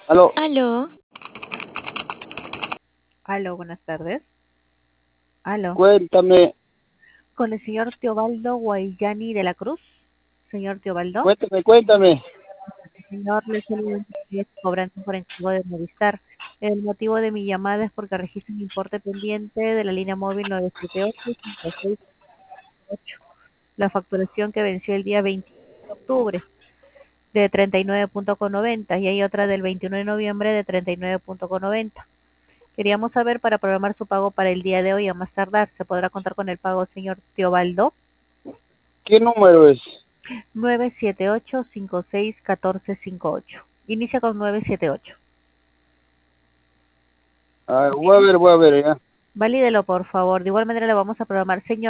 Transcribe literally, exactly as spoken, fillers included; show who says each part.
Speaker 1: Aló,
Speaker 2: Aló,
Speaker 3: Aló, buenas tardes. Aló,
Speaker 1: cuéntame,
Speaker 3: con el señor Teobaldo Guayani de la Cruz. Señor Teobaldo,
Speaker 1: cuéntame, cuéntame.
Speaker 3: señor, le estoy cobrando por encargo de Movistar. El motivo de mi llamada es porque registra un importe pendiente de la línea móvil nueve siete ocho cinco seis ocho. La facturación que venció el día veinte de octubre de treinta y nueve punto noventa y hay otra del veintiuno de noviembre de treinta y nueve punto noventa. Queríamos saber para programar su pago para el día de hoy a más tardar. ¿Se podrá contar con el pago, señor Teobaldo?
Speaker 1: ¿Qué número es?
Speaker 3: nueve siete ocho cinco seis uno cuatro cinco ocho. Inicia con nueve siete ocho.
Speaker 1: Ah, voy a ver, voy a ver, ya.
Speaker 3: Valídelo, por favor. De igual manera le vamos a programar. Señor.